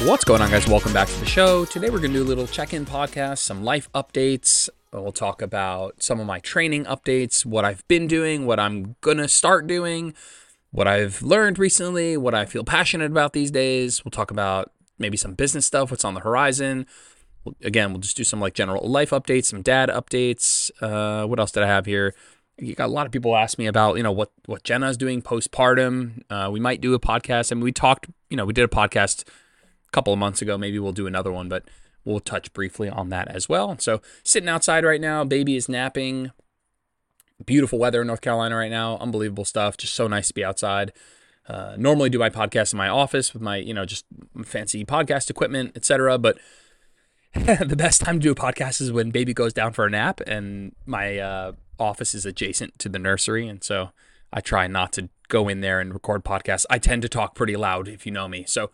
What's going on, guys? Welcome back to the show. Today we're going to do a little check-in podcast, some life updates. We'll talk about some of my training updates, what I've been doing, what I'm going to start doing, what I've learned recently, what I feel passionate about these days. We'll talk about maybe some business stuff, what's on the horizon. Again, we'll just do some like general life updates, some dad updates. What else did I have here? You got a lot of people ask me about, what Jenna's doing postpartum. We might do a podcast. I mean, we did a podcast couple of months ago. Maybe we'll do another one, but we'll touch briefly on that as well. So sitting outside right now, baby is napping. Beautiful weather in North Carolina right now. Unbelievable stuff. Just so nice to be outside. Normally do my podcast in my office with my, just fancy podcast equipment, etc. But the best time to do a podcast is when baby goes down for a nap, and my office is adjacent to the nursery. And so I try not to go in there and record podcasts. I tend to talk pretty loud if you know me. So,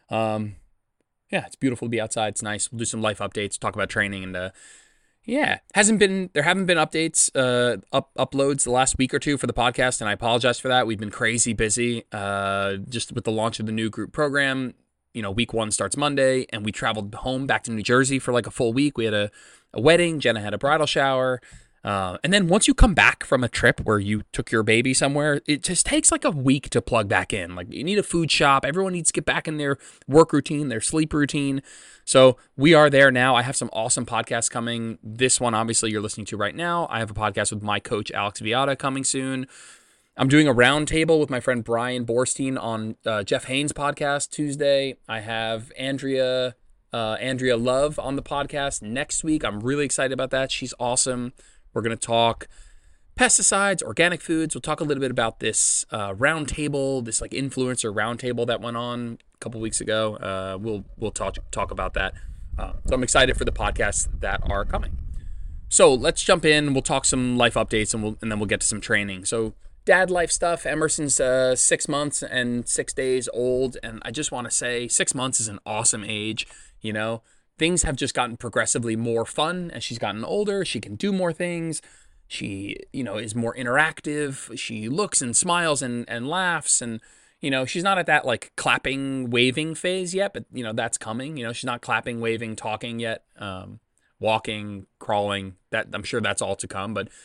yeah, it's beautiful to be outside. It's nice. We'll do some life updates, talk about training, and there haven't been updates, uploads the last week or two for the podcast, and I apologize for that. We've been crazy busy, just with the launch of the new group program. Week 1 starts Monday, and we traveled home back to New Jersey for like a full week. We had a wedding. Jenna had a bridal shower. And then once you come back from a trip where you took your baby somewhere, it just takes like a week to plug back in. Like, you need a food shop. Everyone needs to get back in their work routine, their sleep routine. So we are there now. I have some awesome podcasts coming. This one, obviously, you're listening to right now. I have a podcast with my coach, Alex Viada, coming soon. I'm doing a roundtable with my friend Brian Borstein on Jeff Haynes' podcast Tuesday. I have Andrea Love on the podcast next week. I'm really excited about that. She's awesome. We're going to talk pesticides, organic foods. We'll talk a little bit about this roundtable, this like influencer roundtable that went on a couple weeks ago. We'll talk about that. So I'm excited for the podcasts that are coming. So let's jump in. We'll talk some life updates, and then we'll get to some training. So dad life stuff. Emerson's 6 months and 6 days old, and I just want to say 6 months is an awesome age. Things have just gotten progressively more fun as she's gotten older. She can do more things. She, is more interactive. She looks and smiles and laughs. And, she's not at that like clapping, waving phase yet, but, that's coming. She's not clapping, waving, talking yet. Walking, crawling, I'm sure that's all to come. But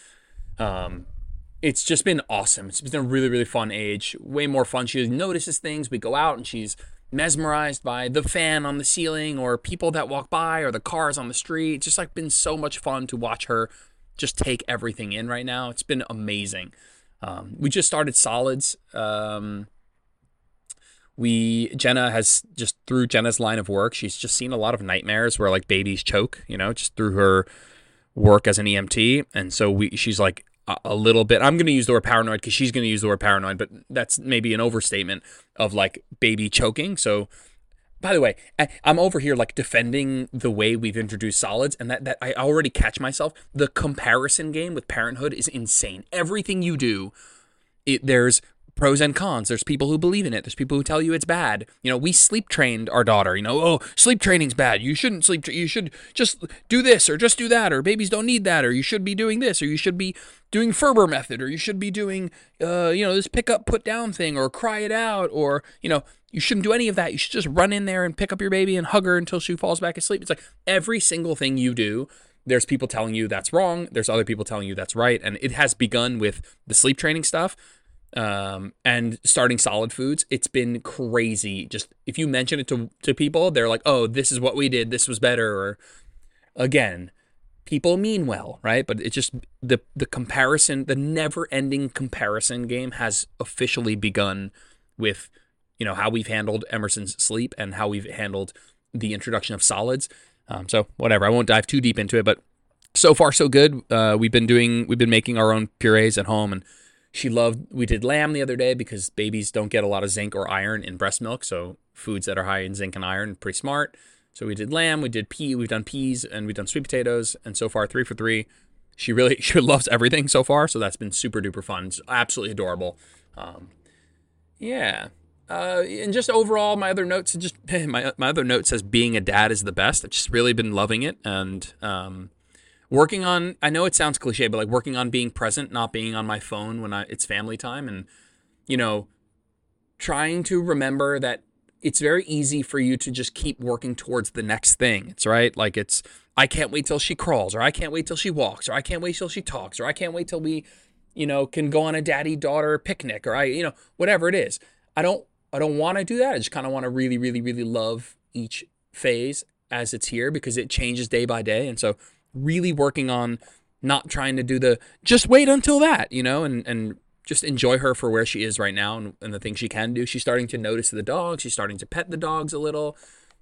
it's just been awesome. It's been a really, really fun age. Way more fun. She notices things. We go out and she's mesmerized by the fan on the ceiling or people that walk by or the cars on the street. It's just like been so much fun to watch her just take everything in right now. It's been amazing. We just started solids. Jenna has just, through Jenna's line of work, she's just seen a lot of nightmares where like babies choke, just through her work as an EMT. And so she's like, a little bit, I'm going to use the word paranoid because she's going to use the word paranoid, but that's maybe an overstatement of like baby choking. So, by the way, I'm over here like defending the way we've introduced solids, and that I already catch myself. The comparison game with parenthood is insane. Everything you do, there's pros and cons. There's people who believe in it. There's people who tell you it's bad. We sleep trained our daughter, oh, sleep training's bad. You shouldn't sleep. You should just do this or just do that, or babies don't need that, or you should be doing this, or you should be doing Ferber method, or you should be doing, this pick up, put down thing, or cry it out, or, you shouldn't do any of that. You should just run in there and pick up your baby and hug her until she falls back asleep. It's like every single thing you do, there's people telling you that's wrong. There's other people telling you that's right. And it has begun with the sleep training stuff. And starting solid foods. It's been crazy. Just if you mention it to people, they're like, oh, this is what we did, this was better. Or again, people mean well, right? But it's just the comparison, the never-ending comparison game has officially begun with how we've handled Emerson's sleep and how we've handled the introduction of solids. So whatever, I won't dive too deep into it, but so far so good. We've been making our own purees at home, and we did lamb the other day because babies don't get a lot of zinc or iron in breast milk. So foods that are high in zinc and iron, pretty smart. So we did lamb, we've done peas, and we've done sweet potatoes. And so far, 3 for 3. She loves everything so far. So that's been super duper fun. It's absolutely adorable. And just overall, my other note says being a dad is the best. I've just really been loving it. And, working on, I know it sounds cliche, but like working on being present, not being on my phone when it's family time, and, trying to remember that it's very easy for you to just keep working towards the next thing. It's right. Like I can't wait till she crawls, or I can't wait till she walks, or I can't wait till she talks, or I can't wait till we, can go on a daddy-daughter picnic, or whatever it is. I don't want to do that. I just kind of want to really, really, really love each phase as it's here, because it changes day by day. And so really working on not trying to do just wait until that, and just enjoy her for where she is right now and the things she can do. She's starting to notice the dogs. She's starting to pet the dogs a little.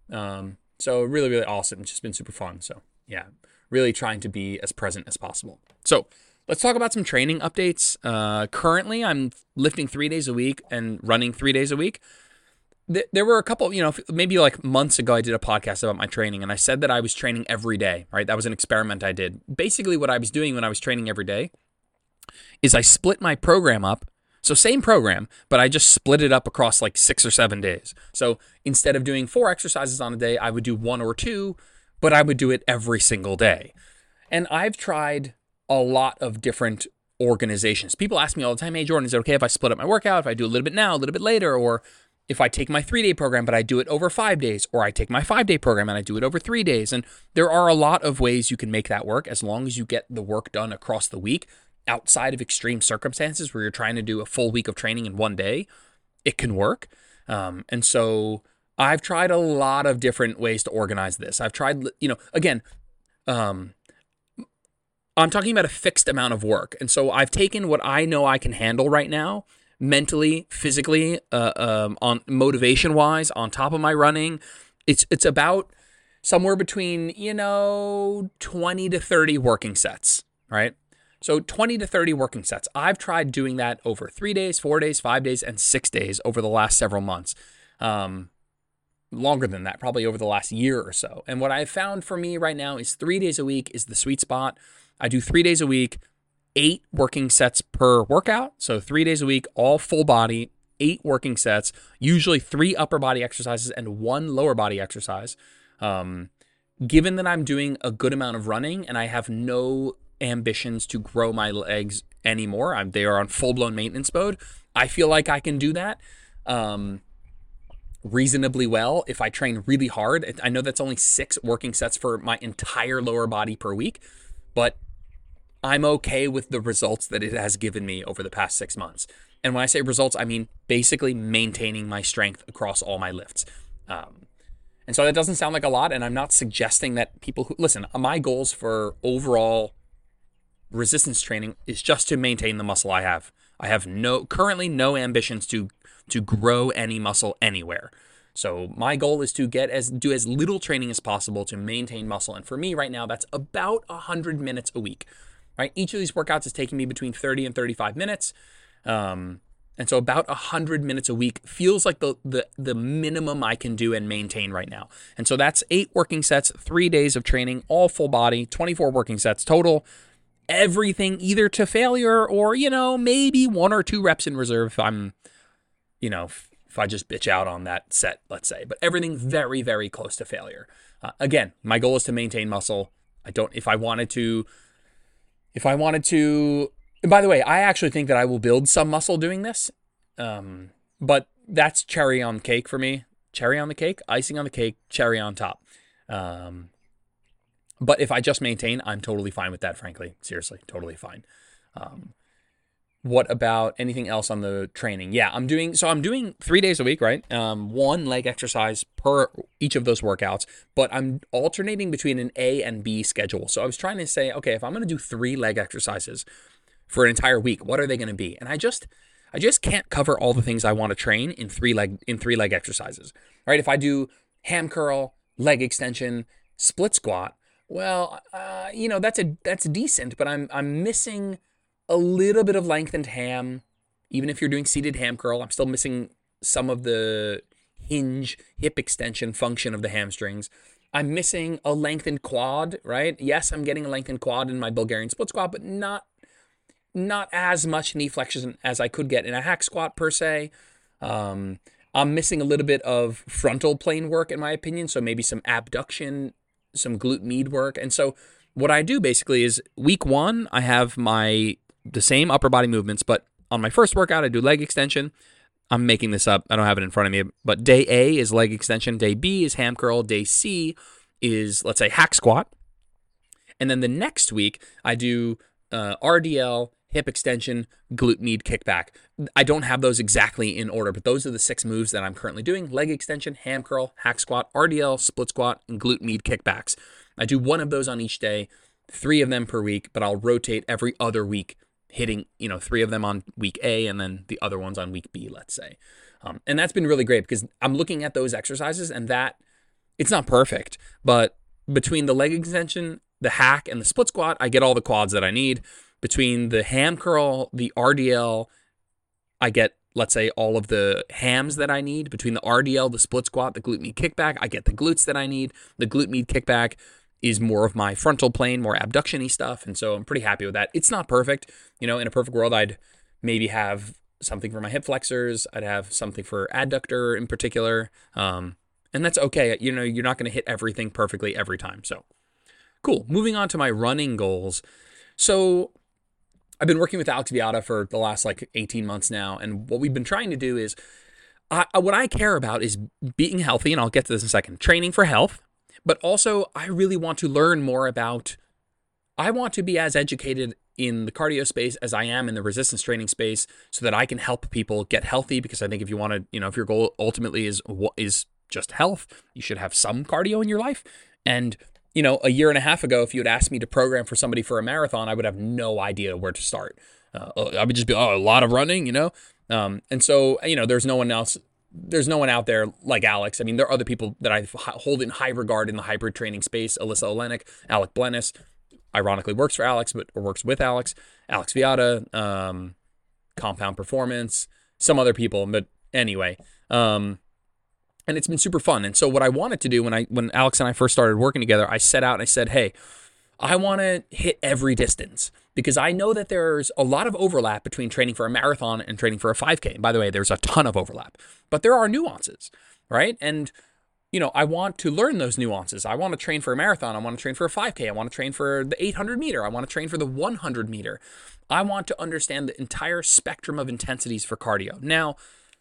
So really, really awesome. It's just been super fun. So yeah, really trying to be as present as possible. So let's talk about some training updates. Currently, I'm lifting 3 days a week and running 3 days a week. There were a couple, maybe like months ago, I did a podcast about my training, and I said that I was training every day, right? That was an experiment I did. Basically, what I was doing when I was training every day is I split my program up. So same program, but I just split it up across like 6 or 7 days. So instead of doing 4 exercises on a day, I would do 1 or 2, but I would do it every single day. And I've tried a lot of different organizations. People ask me all the time, hey, Jordan, is it okay if I split up my workout? If I do a little bit now, a little bit later, or if I take my 3-day program, but I do it over 5 days, or I take my 5-day program and I do it over 3 days. And there are a lot of ways you can make that work as long as you get the work done across the week. Outside of extreme circumstances where you're trying to do a full week of training in 1 day, it can work. And so I've tried a lot of different ways to organize this. I've tried, again, I'm talking about a fixed amount of work. And so I've taken what I know I can handle right now, mentally, physically, on motivation wise, on top of my running. It's about somewhere between, 20 to 30 working sets, right? So 20 to 30 working sets. I've tried doing that over 3 days, 4 days, 5 days, and 6 days over the last several months. Longer than that, probably over the last year or so. And what I've found for me right now is 3 days a week is the sweet spot. I do 3 days a week, 8 working sets per workout. So 3 days a week, all full body, 8 working sets, usually 3 upper body exercises and 1 lower body exercise. Given that I'm doing a good amount of running and I have no ambitions to grow my legs anymore, they are on full-blown maintenance mode, I feel like I can do that reasonably well if I train really hard. I know that's only 6 working sets for my entire lower body per week, but I'm okay with the results that it has given me over the past 6 months. And when I say results, I mean basically maintaining my strength across all my lifts. And so that doesn't sound like a lot, and I'm not suggesting that people who listen, my goals for overall resistance training is just to maintain the muscle I have. I have currently no ambitions to grow any muscle anywhere. So my goal is to do as little training as possible to maintain muscle. And for me right now, that's about 100 minutes a week. Right? Each of these workouts is taking me between 30 and 35 minutes. And so about 100 minutes a week feels like the minimum I can do and maintain right now. And so that's 8 working sets, 3 days of training, all full body, 24 working sets total. Everything either to failure or, maybe 1 or 2 reps in reserve if I'm, if I just bitch out on that set, let's say. But everything very, very close to failure. Again, my goal is to maintain muscle. If I wanted to, and by the way, I actually think that I will build some muscle doing this. But that's cherry on cake for me. Cherry on the cake, icing on the cake, cherry on top. But if I just maintain, I'm totally fine with that, frankly. Seriously, totally fine. What about anything else on the training? Yeah, I'm doing 3 days a week, right? 1 leg exercise per each of those workouts, but I'm alternating between an A and B schedule. So I was trying to say, okay, if I'm going to do 3 leg exercises for an entire week, what are they going to be? And I just can't cover all the things I want to train in 3 leg exercises, right? If I do ham curl, leg extension, split squat, well, that's decent, but I'm missing a little bit of lengthened ham. Even if you're doing seated ham curl, I'm still missing some of the hinge hip extension function of the hamstrings. I'm missing a lengthened quad, right? Yes, I'm getting a lengthened quad in my Bulgarian split squat, but not as much knee flexion as I could get in a hack squat per se. I'm missing a little bit of frontal plane work in my opinion, so maybe some abduction, some glute med work. And so what I do basically is week 1, I have the same upper body movements, but on my first workout, I do leg extension. I'm making this up. I don't have it in front of me, but day A is leg extension. Day B is ham curl. Day C is, let's say, hack squat. And then the next week, I do RDL, hip extension, glute med kickback. I don't have those exactly in order, but those are the 6 moves that I'm currently doing. Leg extension, ham curl, hack squat, RDL, split squat, and glute med kickbacks. I do 1 of those on each day, 3 of them per week, but I'll rotate every other week, hitting 3 of them on week A and then the other ones on week B, let's say. And that's been really great because I'm looking at those exercises and that it's not perfect, but between the leg extension, the hack, and the split squat, I get all the quads that I need. Between the ham curl, the RDL, I get, let's say, all of the hams that I need. Between the RDL, the split squat, the glute med kickback, I get the glutes that I need. The glute med kickback is more of my frontal plane, more abduction-y stuff, and so I'm pretty happy with that. It's not perfect. In a perfect world, I'd maybe have something for my hip flexors. I'd have something for adductor in particular, and that's okay. You're not going to hit everything perfectly every time, so cool. Moving on to my running goals. So I've been working with Alex Viada for the last 18 months now, and what we've been trying to do is, what I care about is being healthy, and I'll get to this in a second, training for health, but also I really want to learn more I want to be as educated in the cardio space as I am in the resistance training space so that I can help people get healthy, because I think if you want to, if your goal ultimately is just health, you should have some cardio in your life. And a year and a half ago, if you had asked me to program for somebody for a marathon, I would have no idea where to start. I would just be, a lot of running, and so, there's no one out there like Alex. I mean, there are other people that I hold in high regard in the hybrid training space. Alyssa Olenek, Alec Blennis, ironically works for Alex, or works with Alex Viada, Compound Performance, some other people. But anyway, and it's been super fun. And so what I wanted to do when Alex and I first started working together, I set out and I said, hey, I want to hit every distance, because I know that there's a lot of overlap between training for a marathon and training for a 5K. And by the way, there's a ton of overlap, but there are nuances, right? And, I want to learn those nuances. I want to train for a marathon. I want to train for a 5K. I want to train for the 800 meter. I want to train for the 100 meter. I want to understand the entire spectrum of intensities for cardio. Now,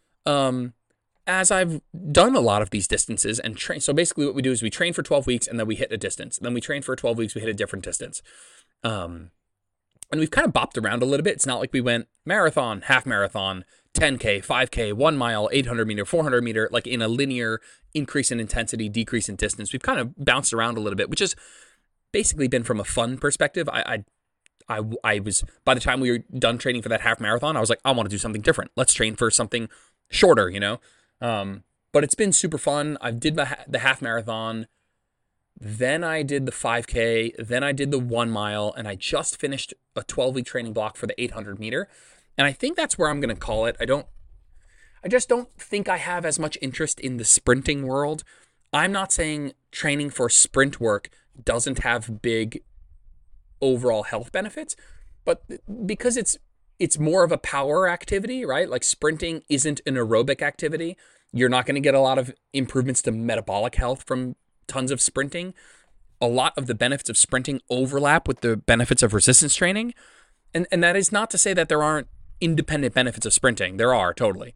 as I've done a lot of these distances and train, so basically what we do is we train for 12 weeks and then we hit a distance. Then we train for 12 weeks, we hit a different distance. And we've kind of bopped around a little bit. It's not like we went marathon, half marathon, 10K, 5K, 1 mile, 800 meter, 400 meter, like in a linear increase in intensity, decrease in distance. We've kind of bounced around a little bit, which has basically been from a fun perspective. I was, by the time we were done training for that half marathon, I was like, I want to do something different. Let's train for something shorter, but it's been super fun. I did the half marathon, then I did the 5K, then I did the 1 mile, and I just finished a 12-week training block for the 800 meter. And I think that's where I'm going to call it. I just don't think I have as much interest in the sprinting world. I'm not saying training for sprint work doesn't have big overall health benefits, but because it's more of a power activity, right? Like sprinting isn't an aerobic activity. You're not going to get a lot of improvements to metabolic health from tons of sprinting. A lot of the benefits of sprinting overlap with the benefits of resistance training. And that is not to say that there aren't independent benefits of sprinting. There are, totally.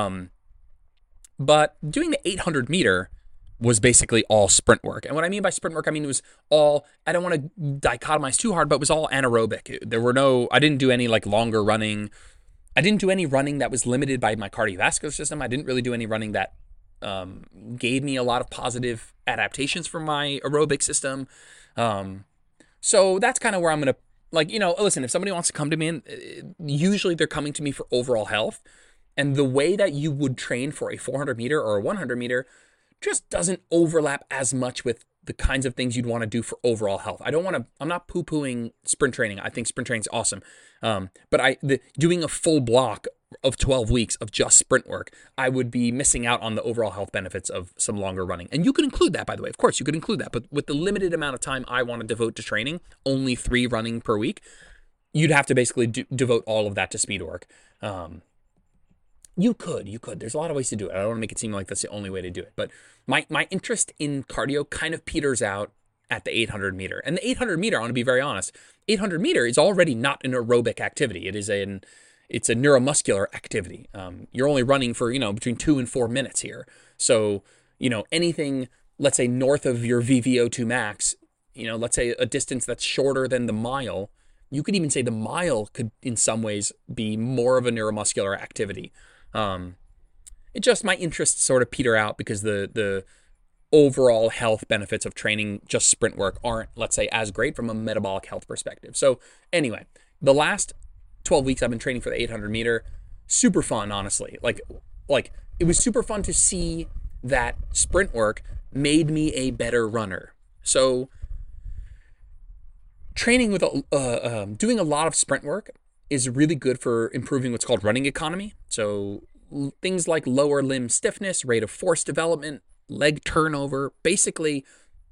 But doing the 800 meter was basically all sprint work. And what I mean by sprint work, I mean it was all, I don't want to dichotomize too hard, but it was all anaerobic. I didn't do any longer running. I didn't do any running that was limited by my cardiovascular system. I didn't really do any running that gave me a lot of positive adaptations from my aerobic system. So that's kind of where I'm going to, listen, if somebody wants to come to me, and usually they're coming to me for overall health. And the way that you would train for a 400 meter or a 100 meter just doesn't overlap as much with the kinds of things you'd want to do for overall health. I'm not poo-pooing sprint training. I think sprint training is awesome. But doing a full block of 12 weeks of just sprint work, I would be missing out on the overall health benefits of some longer running. And you could include that, by the way. Of course, you could include that. But with the limited amount of time I want to devote to training, only 3 running per week, you'd have to basically devote all of that to speed work. You could. There's a lot of ways to do it. I don't want to make it seem like that's the only way to do it. But my interest in cardio kind of peters out at the 800 meter. And the 800 meter, I want to be very honest, 800 meter is already not an aerobic activity. It it's a neuromuscular activity. You're only running for, between 2 and 4 minutes here. So, anything, let's say north of your VVO2 max, let's say a distance that's shorter than the mile, you could even say the mile could in some ways be more of a neuromuscular activity. It just, my interests sort of peter out because the overall health benefits of training just sprint work aren't, let's say, as great from a metabolic health perspective. So anyway, the last 12 weeks I've been training for the 800 meter, super fun, honestly. Like it was super fun to see that sprint work made me a better runner. So training with doing a lot of sprint work is really good for improving what's called running economy. So things like lower limb stiffness, rate of force development, leg turnover, basically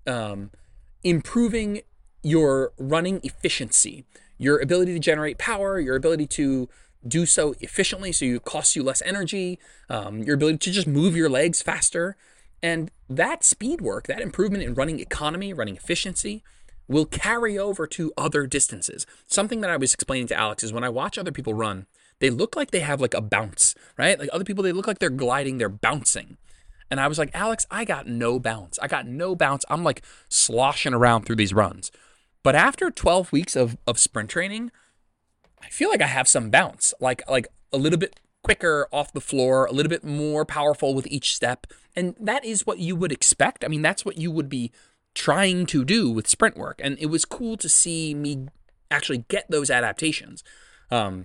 improving your running efficiency, your ability to generate power, your ability to do so efficiently so it costs you less energy, your ability to just move your legs faster. And that speed work, that improvement in running economy, running efficiency, will carry over to other distances. Something that I was explaining to Alex is when I watch other people run, they look like they have like a bounce, right? Like other people, they look like they're gliding, they're bouncing. And I was like, Alex, I got no bounce. I'm like sloshing around through these runs. But after 12 weeks of sprint training, I feel like I have some bounce, like a little bit quicker off the floor, a little bit more powerful with each step. And that is what you would expect. I mean, that's what you would be trying to do with sprint work. And it was cool to see me actually get those adaptations. And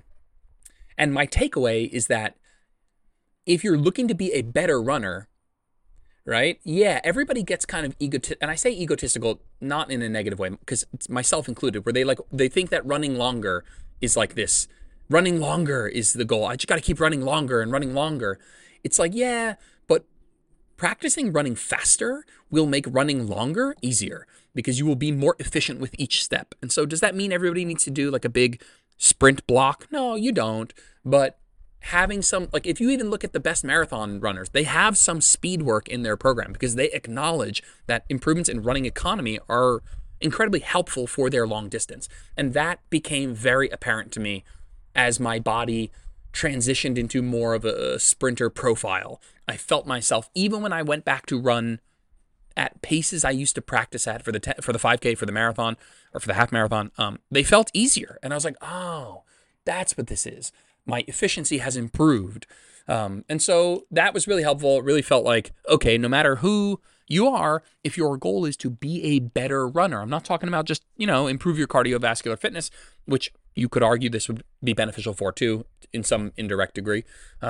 my takeaway is that if you're looking to be a better runner, right? Yeah, everybody gets kind of egotistical, and I say egotistical not in a negative way, because it's myself included, where they think that running longer is like this. Running longer is the goal. I just got to keep running longer and running longer. It's like, yeah, but practicing running faster will make running longer easier because you will be more efficient with each step. And so does that mean everybody needs to do like a big sprint block? No, you don't. But having some, like if you even look at the best marathon runners, they have some speed work in their program because they acknowledge that improvements in running economy are incredibly helpful for their long distance. And that became very apparent to me as my body transitioned into more of a sprinter profile. I felt myself, even when I went back to run at paces I used to practice at for the 5K, for the marathon, or for the half marathon, they felt easier. And I was like, oh, that's what this is. My efficiency has improved. And so that was really helpful. It really felt like, okay, no matter who you are, if your goal is to be a better runner, I'm not talking about just, improve your cardiovascular fitness, which you could argue this would be beneficial for too, in some indirect degree.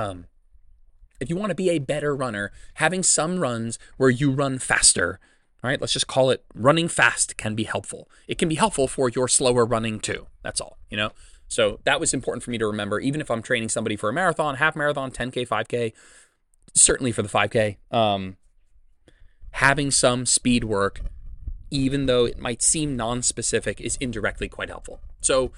If you want to be a better runner, having some runs where you run faster, right? Let's just call it running fast can be helpful. It can be helpful for your slower running too. That's all, So that was important for me to remember, even if I'm training somebody for a marathon, half marathon, 10K, 5K, certainly for the 5K, having some speed work, even though it might seem non-specific, is indirectly quite helpful. So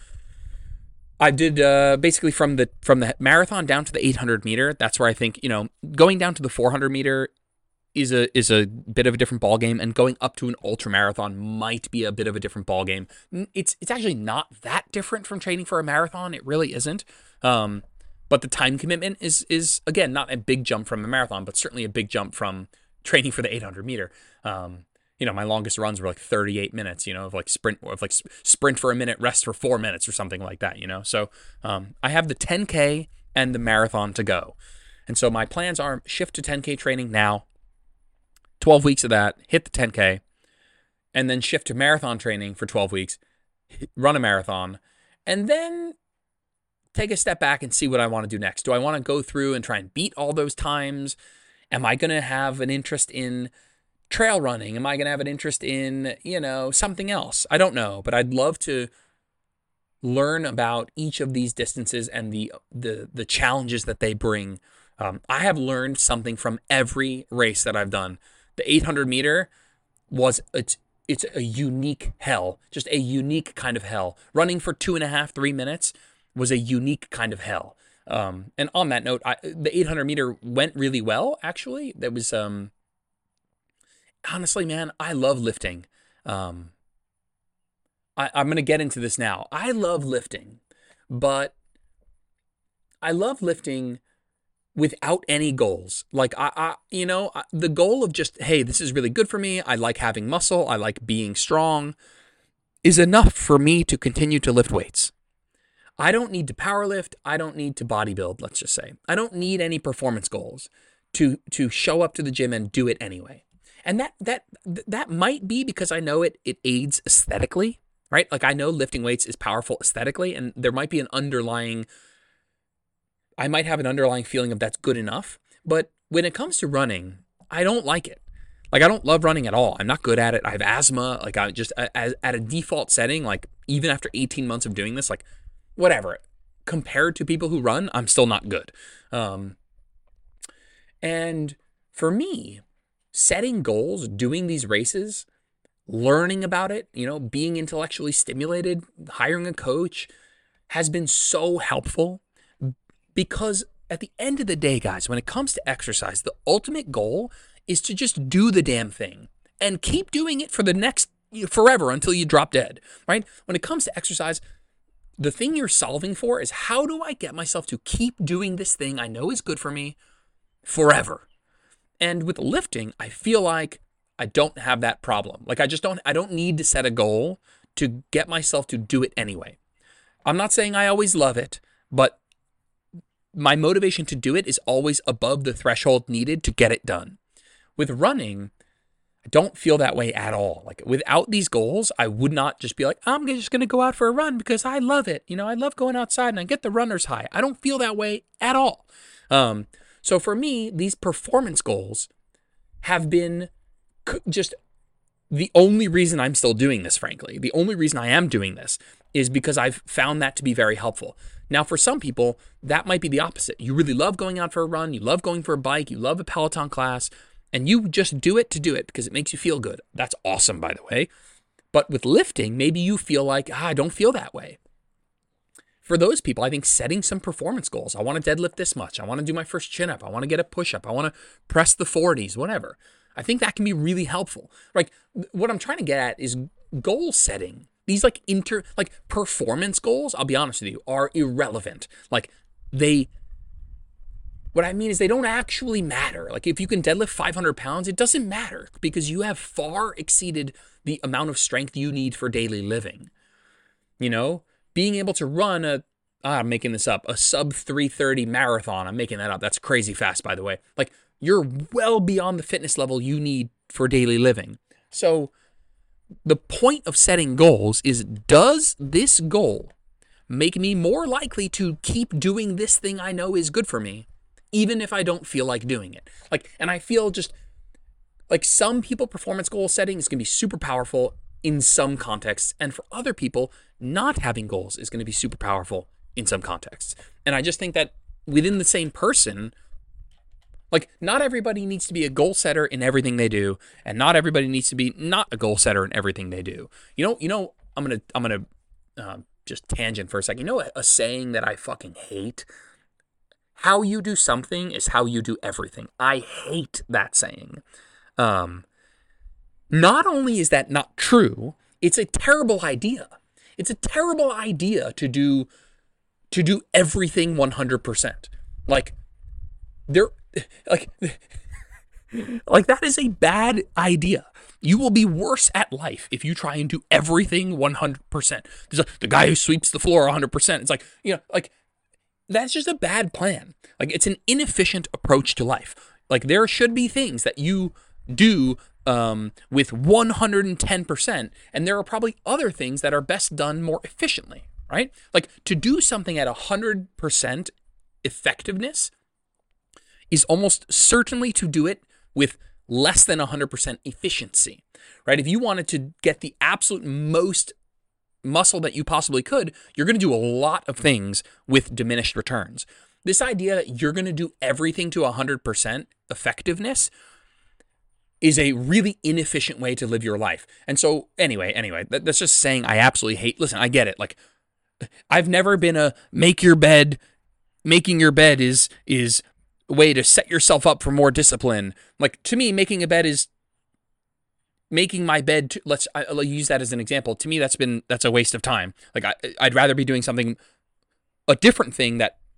I did basically from the marathon down to the 800 meter. That's where I think, going down to the 400 meter is a bit of a different ball game, and going up to an ultra marathon might be a bit of a different ball game. It's actually not that different from training for a marathon. It really isn't. But the time commitment is again not a big jump from a marathon, but certainly a big jump from training for the 800 meter. My longest runs were like 38 minutes, of sprint for a minute, rest for 4 minutes or something like that, So I have the 10K and the marathon to go. And so my plans are shift to 10K training now, 12 weeks of that, hit the 10K, and then shift to marathon training for 12 weeks, run a marathon, and then take a step back and see what I want to do next. Do I want to go through and try and beat all those times? Am I going to have an interest in trail running? Am I going to have an interest in, something else? I don't know, but I'd love to learn about each of these distances and the challenges that they bring. I have learned something from every race that I've done. The 800 meter it's a unique hell, just a unique kind of hell. Running for 2.5, 3 minutes was a unique kind of hell. And on that note, the 800 meter went really well, actually. That was, honestly, man, I love lifting. I'm going to get into this now. I love lifting, but I love lifting without any goals. Like the goal of just, hey, this is really good for me. I like having muscle. I like being strong is enough for me to continue to lift weights. I don't need to power lift. I don't need to bodybuild, let's just say. I don't need any performance goals to show up to the gym and do it anyway. And that might be because I know it aids aesthetically, right? Like I know lifting weights is powerful aesthetically, and there might be I might have an underlying feeling of that's good enough. But when it comes to running, I don't like it. Like I don't love running at all. I'm not good at it. I have asthma. Like I just, at a default setting, like even after 18 months of doing this, like whatever, compared to people who run, I'm still not good. And for me, setting goals, doing these races, learning about it, being intellectually stimulated, hiring a coach has been so helpful, because at the end of the day, guys, when it comes to exercise, the ultimate goal is to just do the damn thing and keep doing it for the next forever until you drop dead, right? When it comes to exercise, the thing you're solving for is, how do I get myself to keep doing this thing I know is good for me forever? And with lifting, I feel like I don't have that problem. Like I don't need to set a goal to get myself to do it anyway. I'm not saying I always love it, but my motivation to do it is always above the threshold needed to get it done. With running, I don't feel that way at all. Like without these goals, I would not just be like, I'm just going to go out for a run because I love it. I love going outside and I get the runner's high. I don't feel that way at all. So for me, these performance goals have been just the only reason I'm still doing this, frankly. The only reason I am doing this is because I've found that to be very helpful. Now, for some people, that might be the opposite. You really love going out for a run. You love going for a bike. You love a Peloton class. And you just do it to do it because it makes you feel good. That's awesome, by the way. But with lifting, maybe you feel like, I don't feel that way. For those people, I think setting some performance goals. I want to deadlift this much. I want to do my first chin up. I want to get a push up. I want to press the 40s, whatever. I think that can be really helpful. Like what I'm trying to get at is goal setting. These like performance goals, I'll be honest with you, are irrelevant. What I mean is they don't actually matter. Like if you can deadlift 500 pounds, it doesn't matter because you have far exceeded the amount of strength you need for daily living. Being able to run I'm making this up, a sub 3:30 marathon. I'm making that up. That's crazy fast, by the way. Like you're well beyond the fitness level you need for daily living. So the point of setting goals is, does this goal make me more likely to keep doing this thing I know is good for me, even if I don't feel like doing it? And I feel just like some people, performance goal setting is going to be super powerful in some contexts. And for other people, not having goals is going to be super powerful in some contexts. And I just think that within the same person, not everybody needs to be a goal setter in everything they do. And not everybody needs to be not a goal setter in everything they do. I'm going to just tangent for a second. A saying that I fucking hate? How you do something is how you do everything. I hate that saying. Not only is that not true, it's a terrible idea. It's a terrible idea to do everything 100%. That is a bad idea. You will be worse at life if you try and do everything 100%. The guy who sweeps the floor 100%. It's that's just a bad plan. It's an inefficient approach to life. There should be things that you do with 110%, and there are probably other things that are best done more efficiently, right? To do something at 100% effectiveness is almost certainly to do it with less than 100% efficiency, right? If you wanted to get the absolute most muscle that you possibly could, you're going to do a lot of things with diminished returns. This idea that you're going to do everything to 100% effectiveness is a really inefficient way to live your life. And so anyway, that's just saying I absolutely hate. Listen, I get it. I've never been making your bed is a way to set yourself up for more discipline. To me, making a bed is making my bed. I'll use that as an example. To me, that's a waste of time. I'd rather be doing something, a different thing that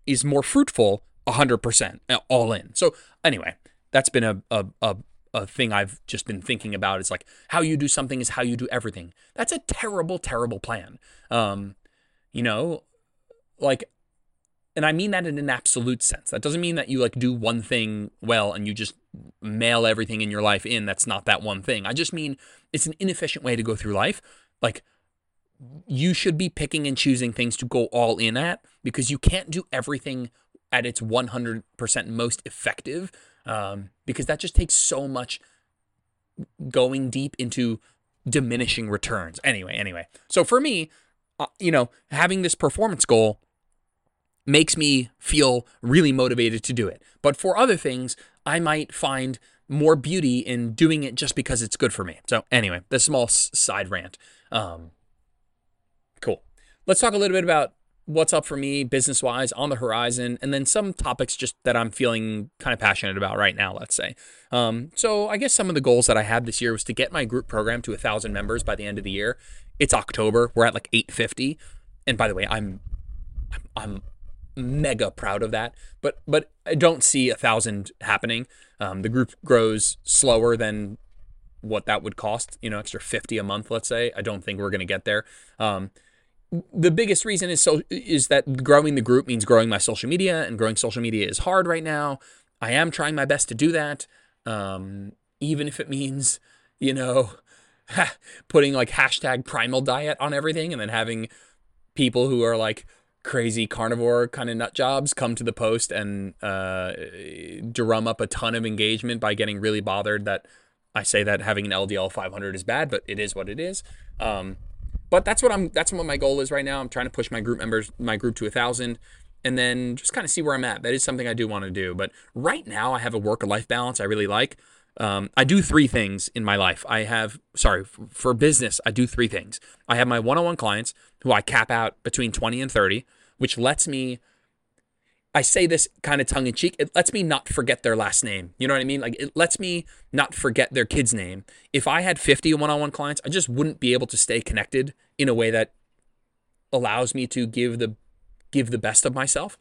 is more fruitful 100% all in. So anyway, that's been a thing I've just been thinking about. It's like, how you do something is how you do everything. That's a terrible, terrible plan. You know, like, and I mean that in an absolute sense. That doesn't mean that you like do one thing well and you just mail everything in your life in. That's not that one thing. I just mean it's an inefficient way to go through life. Like, you should be picking and choosing things to go all in at, because you can't do everything at its 100% most effective, because that just takes so much going deep into diminishing returns. Anyway. So for me, having this performance goal makes me feel really motivated to do it. But for other things, I might find more beauty in doing it just because it's good for me. So anyway, this small side rant. Cool. Let's talk a little bit about what's up for me business-wise on the horizon, and then some topics just that I'm feeling kind of passionate about right now, let's say. So I guess some of the goals that I had this year was to get my group program to 1,000 members by the end of the year. It's October. We're at like 850. And by the way, I'm mega proud of that, but I don't see 1,000 happening. The group grows slower than what that would cost, extra 50 a month, let's say. I don't think we're going to get there. The biggest reason is that growing the group means growing my social media, and growing social media is hard right now. I am trying my best to do that, even if it means, putting like hashtag primal diet on everything, and then having people who are like crazy carnivore kind of nut jobs come to the post and drum up a ton of engagement by getting really bothered that I say that having an LDL 500 is bad, but it is what it is. But that's what my goal is right now. I'm trying to push my group to 1,000, and then just kind of see where I'm at. That is something I do want to do. But right now I have a work-life balance I really like. I do three things in my life. For business, I do three things. I have my one-on-one clients who I cap out between 20 and 30, which lets me, I say this kind of tongue in cheek, it lets me not forget their last name. You know what I mean? Like, it lets me not forget their kid's name. If I had 50 one-on-one clients, I just wouldn't be able to stay connected in a way that allows me to give the best of myself.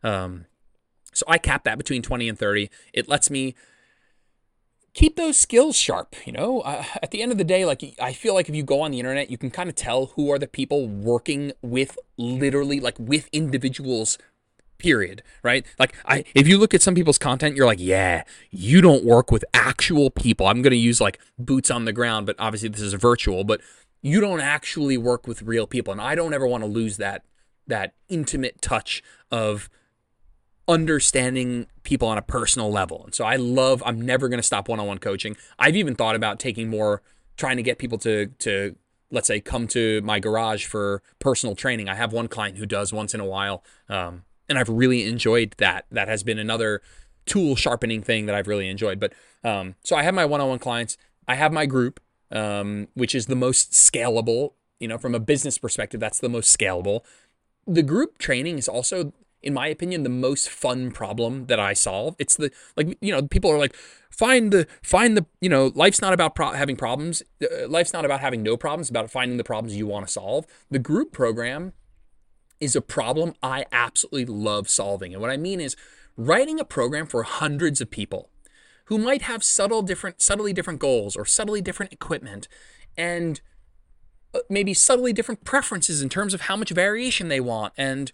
So I cap that between 20 and 30. It lets me keep those skills sharp. At the end of the day, like, I feel like if you go on the internet, you can kind of tell who are the people working with, literally, like, with individuals, period, right? Like, if you look at some people's content, you're like, yeah, you don't work with actual people. I'm going to use like boots on the ground, but obviously this is virtual, but you don't actually work with real people. And I don't ever want to lose that intimate touch of understanding people on a personal level. And so I'm never going to stop one-on-one coaching. I've even thought about trying to get people to let's say, come to my garage for personal training. I have one client who does once in a while, and I've really enjoyed that. That has been another tool sharpening thing that I've really enjoyed. But so I have my one-on-one clients. I have my group, which is the most scalable. From a business perspective, that's the most scalable. The group training is also, in my opinion, the most fun problem that I solve. It's people are like, find the life's not about having problems. Life's not about having no problems. It's about finding the problems you want to solve. The group program is a problem I absolutely love solving. And what I mean is writing a program for hundreds of people who might have subtly different goals or subtly different equipment and maybe subtly different preferences in terms of how much variation they want and,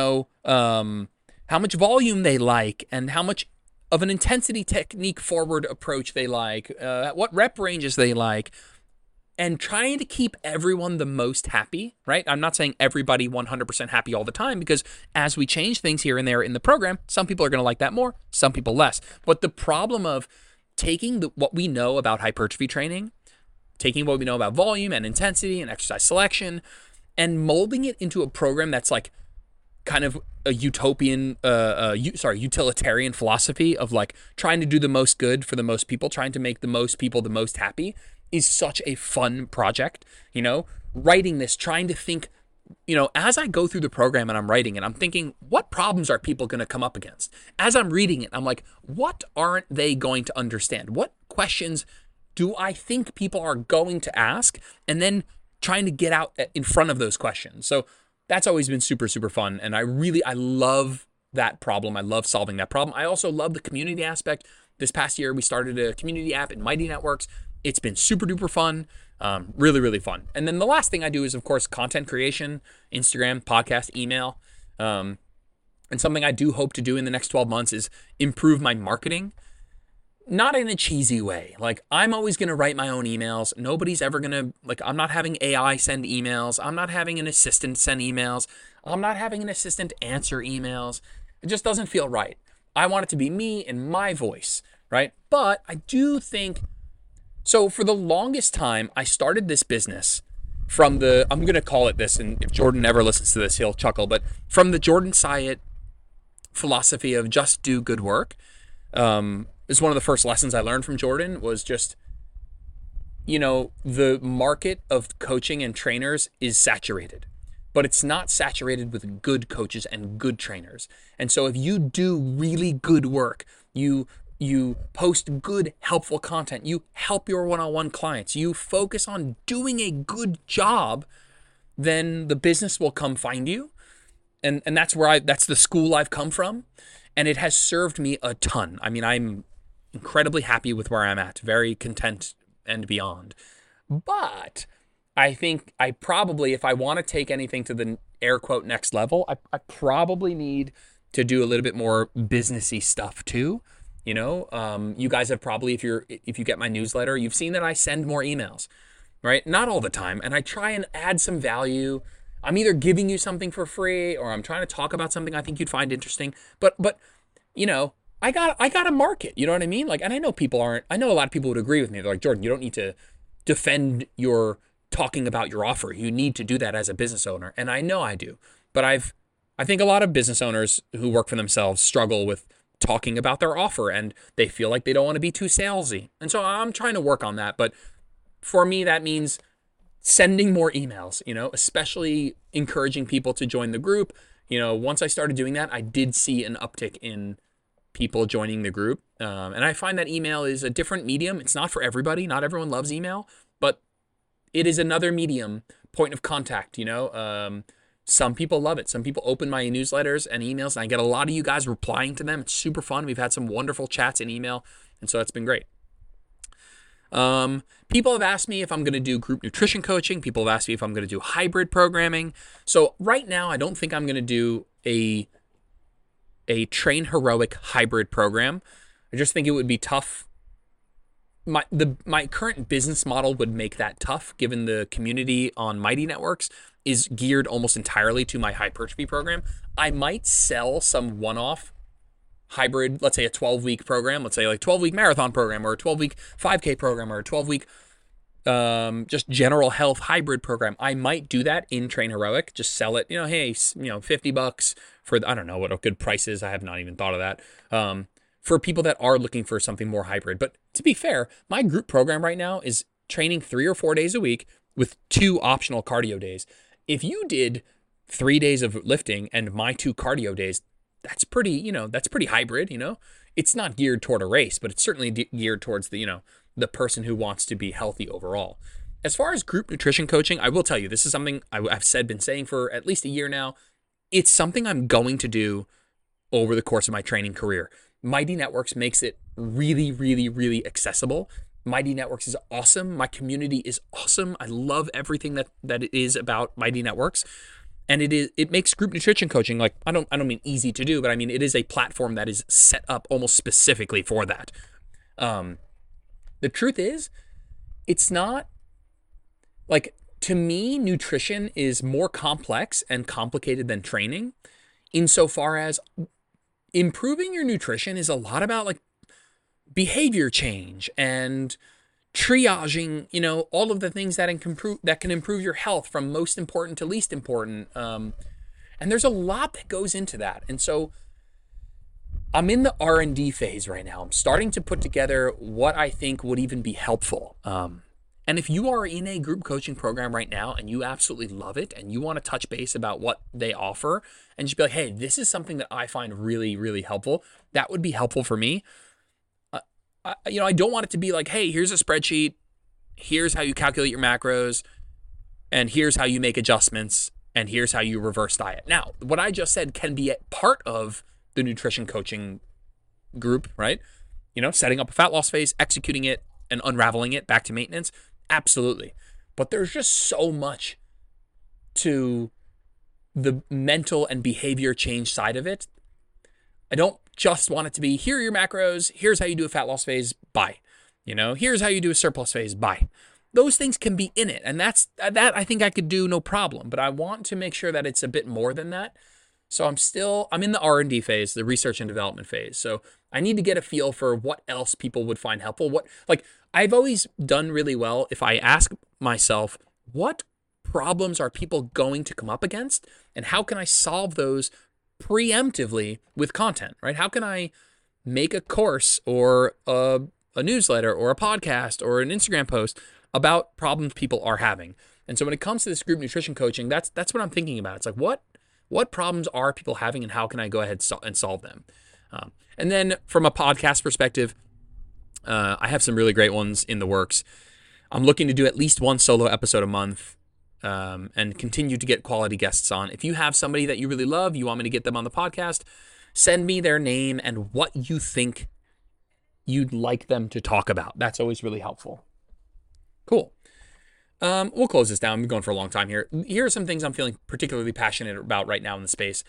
how much volume they like and how much of an intensity technique forward approach they like, what rep ranges they like, and trying to keep everyone the most happy, right? I'm not saying everybody 100% happy all the time, because as we change things here and there in the program, some people are going to like that more, some people less. But the problem of taking what we know about hypertrophy training, taking what we know about volume and intensity and exercise selection, and molding it into a program that's like kind of a utilitarian philosophy of like trying to do the most good for the most people, trying to make the most people the most happy, is such a fun project. Writing this, trying to think, as I go through the program and I'm writing it, I'm thinking, what problems are people going to come up against? As I'm reading it, I'm like, what aren't they going to understand? What questions do I think people are going to ask? And then trying to get out in front of those questions. So that's always been super, super fun. And I love that problem. I love solving that problem. I also love the community aspect. This past year, we started a community app in Mighty Networks. It's been super duper fun. Really, really fun. And then the last thing I do is, of course, content creation, Instagram, podcast, email. And something I do hope to do in the next 12 months is improve my marketing. Not in a cheesy way. Like, I'm always going to write my own emails. Nobody's ever going to, like, I'm not having AI send emails. I'm not having an assistant send emails. I'm not having an assistant answer emails. It just doesn't feel right. I want it to be me and my voice, right? But I do think, so for the longest time, I started this business from the, I'm going to call it this, and if Jordan ever listens to this, he'll chuckle, but from the Jordan Syatt philosophy of just do good work. Is one of the first lessons I learned from Jordan was just, the market of coaching and trainers is saturated, but it's not saturated with good coaches and good trainers. And so if you do really good work, you post good, helpful content, you help your one-on-one clients, you focus on doing a good job, then the business will come find you. And that's that's the school I've come from. And it has served me a ton. I mean, I'm incredibly happy with where I'm at, very content and beyond. But I think I probably, if I want to take anything to the air quote next level, I probably need to do a little bit more businessy stuff too. You guys have probably, if you get my newsletter, you've seen that I send more emails, right? Not all the time. And I try and add some value. I'm either giving you something for free or I'm trying to talk about something I think you'd find interesting. But I got a market, you know what I mean? Like, and I know a lot of people would agree with me. They're like, Jordan, you don't need to defend your talking about your offer. You need to do that as a business owner. And I know I do, but I think a lot of business owners who work for themselves struggle with talking about their offer and they feel like they don't want to be too salesy. And so I'm trying to work on that. But for me, that means sending more emails, especially encouraging people to join the group. Once I started doing that, I did see an uptick in people joining the group. And I find that email is a different medium. It's not for everybody. Not everyone loves email, but it is another medium, point of contact, Some people love it. Some people open my newsletters and emails, and I get a lot of you guys replying to them. It's super fun. We've had some wonderful chats in email, and so that's been great. People have asked me if I'm going to do group nutrition coaching. People have asked me if I'm going to do hybrid programming. So right now, I don't think I'm going to do a Train Heroic hybrid program. I just think it would be tough. My current business model would make that tough, given the community on Mighty Networks is geared almost entirely to my hypertrophy program. I might sell some one-off hybrid, let's say a 12-week program, let's say like 12-week marathon program or a 12-week 5K program or a 12-week just general health hybrid program. I might do that in Train Heroic, just sell it, hey, $50 for, I don't know what a good price is. I have not even thought of that. For people that are looking for something more hybrid. But to be fair, my group program right now is training 3 or 4 days a week with 2 optional cardio days. If you did 3 days of lifting and my 2 cardio days, that's pretty hybrid, It's not geared toward a race, but it's certainly geared towards the person who wants to be healthy overall. As far as group nutrition coaching, I will tell you, this is something I've been saying for at least a year now. It's something I'm going to do over the course of my training career. Mighty Networks makes it really, really, really accessible. Mighty Networks is awesome. My community is awesome. I love everything that it is about Mighty Networks. And it makes group nutrition coaching, like, I don't mean easy to do, but I mean, it is a platform that is set up almost specifically for that. The truth is, it's not, like, to me, nutrition is more complex and complicated than training, insofar as improving your nutrition is a lot about, like, behavior change and triaging, all of the things that can improve your health from most important to least important. And there's a lot that goes into that. And so I'm in the R&D phase right now. I'm starting to put together what I think would even be helpful. And if you are in a group coaching program right now and you absolutely love it and you want to touch base about what they offer and just be like, hey, this is something that I find really, really helpful, that would be helpful for me. I don't want it to be like, hey, here's a spreadsheet, here's how you calculate your macros, and here's how you make adjustments, and here's how you reverse diet. Now, what I just said can be a part of the nutrition coaching group, right? Setting up a fat loss phase, executing it, and unraveling it back to maintenance. Absolutely. But there's just so much to the mental and behavior change side of it. I don't just want it to be, here are your macros, here's how you do a fat loss phase, bye. Here's how you do a surplus phase, bye. Those things can be in it, and that I think I could do no problem, but I want to make sure that it's a bit more than that. So I'm in the R&D phase, the research and development phase. So I need to get a feel for what else people would find helpful. I've always done really well if I ask myself, what problems are people going to come up against, and how can I solve those preemptively with content, right? How can I make a course or a newsletter or a podcast or an Instagram post about problems people are having? And so when it comes to this group nutrition coaching, that's what I'm thinking about. It's like, what problems are people having, and how can I go ahead and solve them? And then from a podcast perspective, I have some really great ones in the works. I'm looking to do at least one solo episode a month, and continue to get quality guests on. If you have somebody that you really love, you want me to get them on the podcast, send me their name and what you think you'd like them to talk about. That's always really helpful. Cool. We'll close this down. I'm going for a long time here. Here are some things I'm feeling particularly passionate about right now in the space.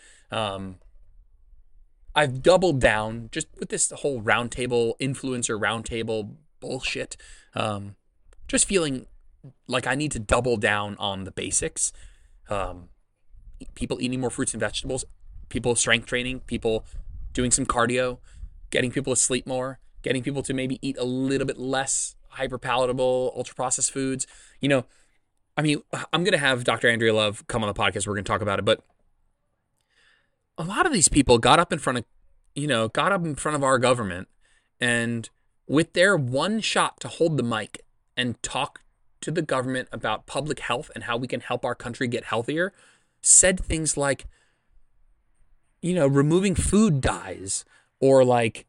I've doubled down just with this whole influencer roundtable bullshit. Just feeling like I need to double down on the basics. People eating more fruits and vegetables, people strength training, people doing some cardio, getting people to sleep more, getting people to maybe eat a little bit less hyper-palatable, ultra-processed foods. I'm going to have Dr. Andrea Love come on the podcast. We're going to talk about it. But a lot of these people got up in front of our government, and with their one shot to hold the mic and talk to the government about public health and how we can help our country get healthier, said things like, removing food dyes, or like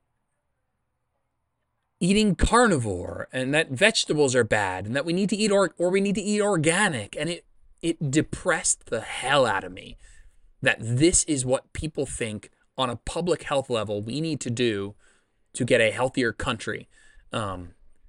eating carnivore, and that vegetables are bad, and that we need to eat we need to eat organic. And it depressed the hell out of me that this is what people think on a public health level we need to do to get a healthier country. And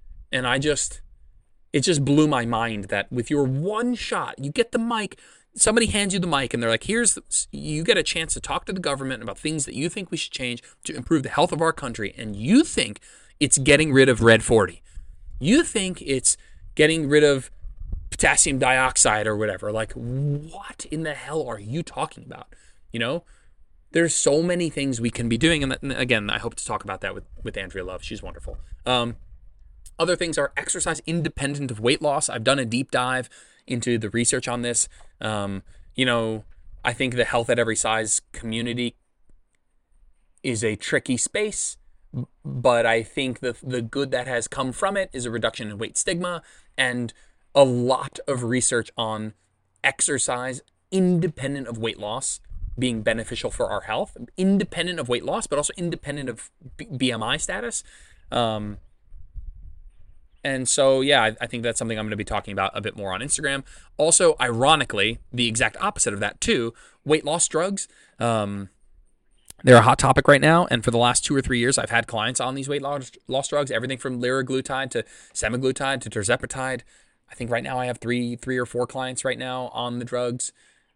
it just blew my mind that with your one shot, you get the mic, somebody hands you the mic, and they're like, you get a chance to talk to the government about things that you think we should change to improve the health of our country. And you think it's getting rid of Red 40. You think it's getting rid of potassium dioxide or whatever. Like, what in the hell are you talking about? There's so many things we can be doing. And again, I hope to talk about that with Andrea Love. She's wonderful. Other things are exercise independent of weight loss. I've done a deep dive into the research on this. I think the health at every size community is a tricky space, but I think the good that has come from it is a reduction in weight stigma and a lot of research on exercise independent of weight loss being beneficial for our health, independent of weight loss, but also independent of BMI status. And so, yeah, I think that's something I'm going to be talking about a bit more on Instagram. Also, ironically, the exact opposite of that too, weight loss drugs. They're a hot topic right now. And for the last 2 or 3 years, I've had clients on these weight loss drugs, everything from liraglutide to semaglutide to tirzepatide. I think right now I have three or four clients right now on the drugs.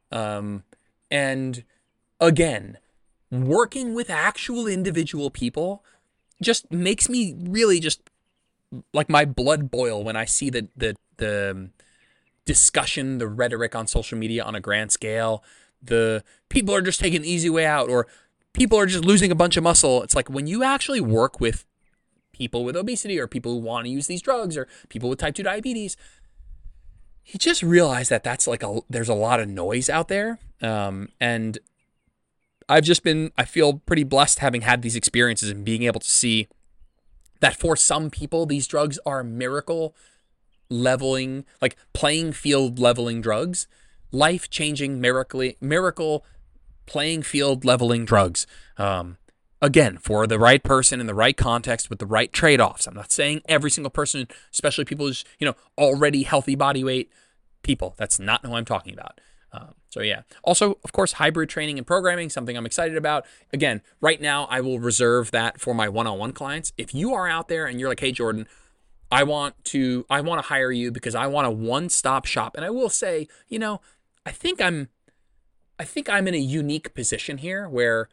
And again, working with actual individual people just makes me really just like my blood boil when I see the discussion, the rhetoric on social media on a grand scale. The people are just taking the easy way out, or people are just losing a bunch of muscle. It's like when you actually work with people with obesity or people who want to use these drugs or people with type 2 diabetes, you just realize that there's a lot of noise out there. And I feel pretty blessed having had these experiences and being able to see that for some people, these drugs are miracle leveling, like playing field leveling drugs, life-changing miracle playing field leveling drugs. Again, for the right person in the right context with the right trade-offs. I'm not saying every single person, especially people who's, already healthy body weight people. That's not who I'm talking about. So yeah. Also, of course, hybrid training and programming, something I'm excited about. Again, right now, I will reserve that for my one-on-one clients. If you are out there and you're like, hey, Jordan, I want to hire you because I want a one-stop shop. And I will say, I think I'm in a unique position here where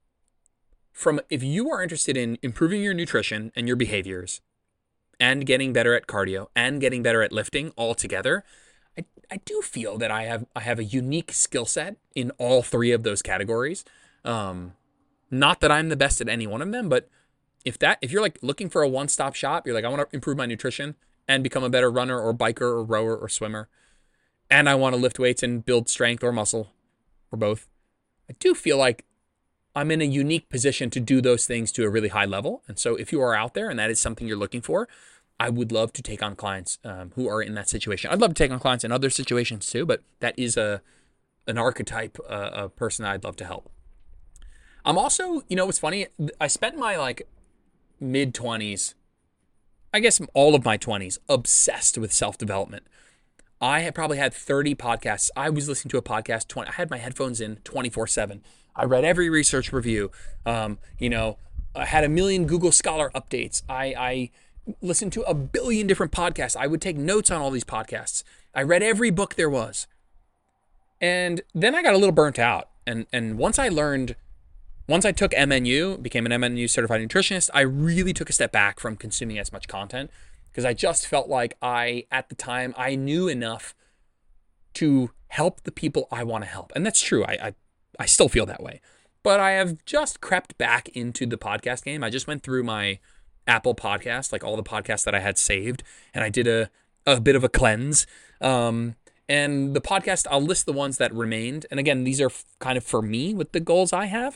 if you are interested in improving your nutrition and your behaviors and getting better at cardio and getting better at lifting all together, I do feel that I have a unique skill set in all three of those categories. Not that I'm the best at any one of them, but if you're like looking for a one-stop shop, you're like, I want to improve my nutrition and become a better runner or biker or rower or swimmer, and I want to lift weights and build strength or muscle or both, I do feel like I'm in a unique position to do those things to a really high level. And so if you are out there and that is something you're looking for, I would love to take on clients who are in that situation. I'd love to take on clients in other situations too, but that is an archetype of person I'd love to help. I'm also, what's funny, I spent my mid-20s, I guess all of my 20s, obsessed with self-development. I had probably had 30 podcasts. I was listening to a podcast, I had my headphones in 24/7. I read every research review. I had a million Google Scholar updates. I listened to a billion different podcasts. I would take notes on all these podcasts. I read every book there was. And then I got a little burnt out. And once I took MNU, became an MNU certified nutritionist, I really took a step back from consuming as much content because I just felt like at the time, I knew enough to help the people I want to help. And that's true. I still feel that way. But I have just crept back into the podcast game. I just went through my Apple podcast, like all the podcasts that I had saved, and I did a bit of a cleanse. And the podcast, I'll list the ones that remained. And again, these are kind of for me with the goals I have.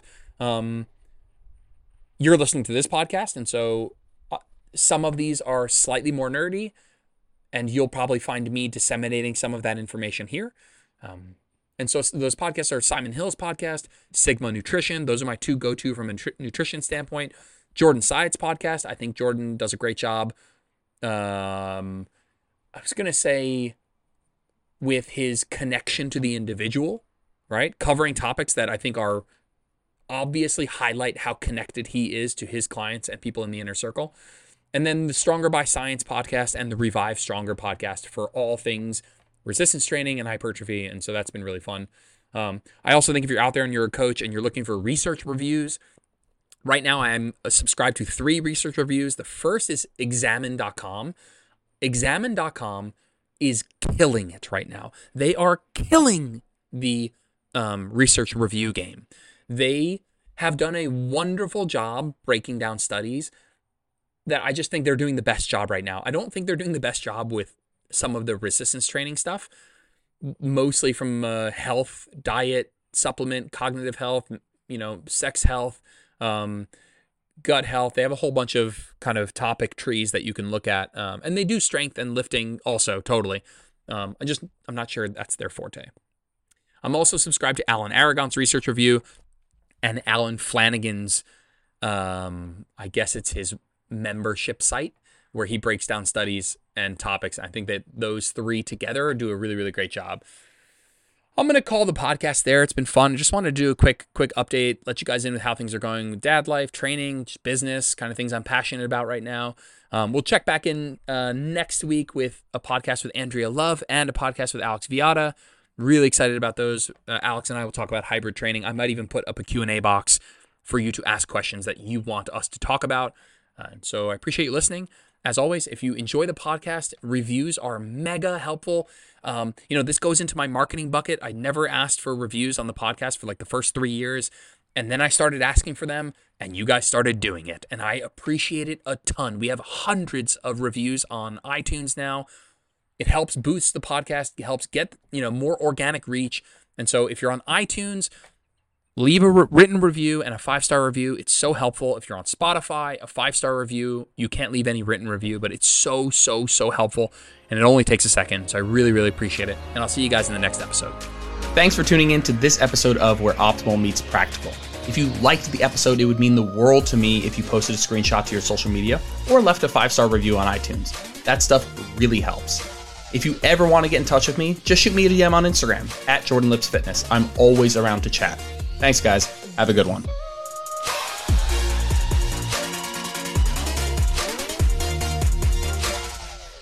You're listening to this podcast, and so some of these are slightly more nerdy, and you'll probably find me disseminating some of that information here. And so those podcasts are Simon Hill's podcast, Sigma Nutrition. Those are my two go-to from a nutrition standpoint. Jordan Syatt's podcast. I think Jordan does a great job. I was going to say with his connection to the individual, right? Covering topics that I think are obviously highlight how connected he is to his clients and people in the inner circle. And then the Stronger by Science podcast and the Revive Stronger podcast for all things resistance training and hypertrophy. And so that's been really fun. I also think if you're out there and you're a coach and you're looking for research reviews, right now I'm subscribed to 3 research reviews. The first is Examine.com. Examine.com is killing it right now. They are killing the research review game. They have done a wonderful job breaking down studies that I just think they're doing the best job right now. I don't think they're doing the best job with some of the resistance training stuff, mostly from health, diet, supplement, cognitive health, sex health, gut health. They have a whole bunch of kind of topic trees that you can look at. And they do strength and lifting also, totally. I'm not sure that's their forte. I'm also subscribed to Alan Aragon's research review and Alan Flanagan's, I guess it's his membership site where he breaks down studies and topics. I think that those 3 together do a really, really great job. I'm going to call the podcast there. It's been fun. I just wanted to do a quick update, let you guys in with how things are going with dad life, training, just business, kind of things I'm passionate about right now. We'll check back in next week with a podcast with Andrea Love and a podcast with Alex Viada. Really excited about those. Alex and I will talk about hybrid training. I might even put up a Q&A box for you to ask questions that you want us to talk about. And so I appreciate you listening. As always, if you enjoy the podcast, reviews are mega helpful. This goes into my marketing bucket. I never asked for reviews on the podcast for like the first 3 years. And then I started asking for them and you guys started doing it. And I appreciate it a ton. We have hundreds of reviews on iTunes now. It helps boost the podcast. It helps get, more organic reach. And so if you're on iTunes, leave a written review and a 5-star review. It's so helpful. If you're on Spotify, a 5-star review. You can't leave any written review, but it's so, so, so helpful. And it only takes a second. So I really, really appreciate it. And I'll see you guys in the next episode. Thanks for tuning in to this episode of Where Optimal Meets Practical. If you liked the episode, it would mean the world to me if you posted a screenshot to your social media or left a 5-star review on iTunes. That stuff really helps. If you ever want to get in touch with me, just shoot me a DM on Instagram at Jordan Lips Fitness. I'm always around to chat. Thanks, guys. Have a good one.